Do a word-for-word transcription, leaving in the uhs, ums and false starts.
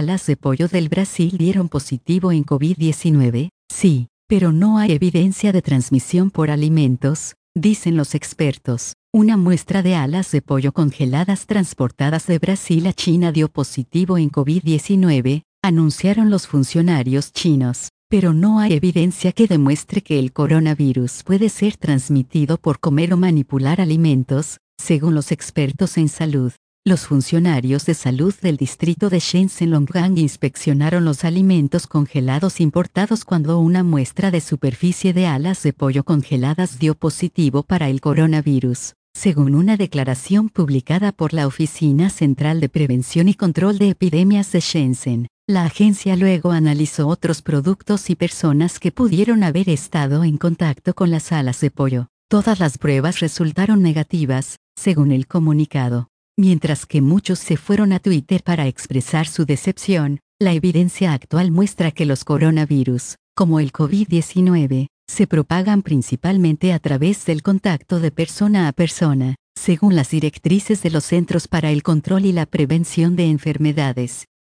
alas de pollo del Brasil dieron positivo en COVID diecinueve, sí, pero no hay evidencia de transmisión por alimentos, dicen los expertos. Una muestra de alas de pollo congeladas transportadas de Brasil a China dio positivo en COVID diecinueve, anunciaron los funcionarios chinos, pero no hay evidencia que demuestre que el coronavirus puede ser transmitido por comer o manipular alimentos, según los expertos en salud. Los funcionarios de salud del distrito de Shenzhen-Longgang inspeccionaron los alimentos congelados importados cuando una muestra de superficie de alas de pollo congeladas dio positivo para el coronavirus, según una declaración publicada por la Oficina Central de Prevención y Control de Epidemias de Shenzhen. La agencia luego analizó otros productos y personas que pudieron haber estado en contacto con las alas de pollo. Todas las pruebas resultaron negativas, según el comunicado. Mientras que muchos se fueron a Twitter para expresar su decepción, la evidencia actual muestra que los coronavirus, como el COVID diecinueve, se propagan principalmente a través del contacto de persona a persona, según las directrices de los Centros para el Control y la Prevención de Enfermedades.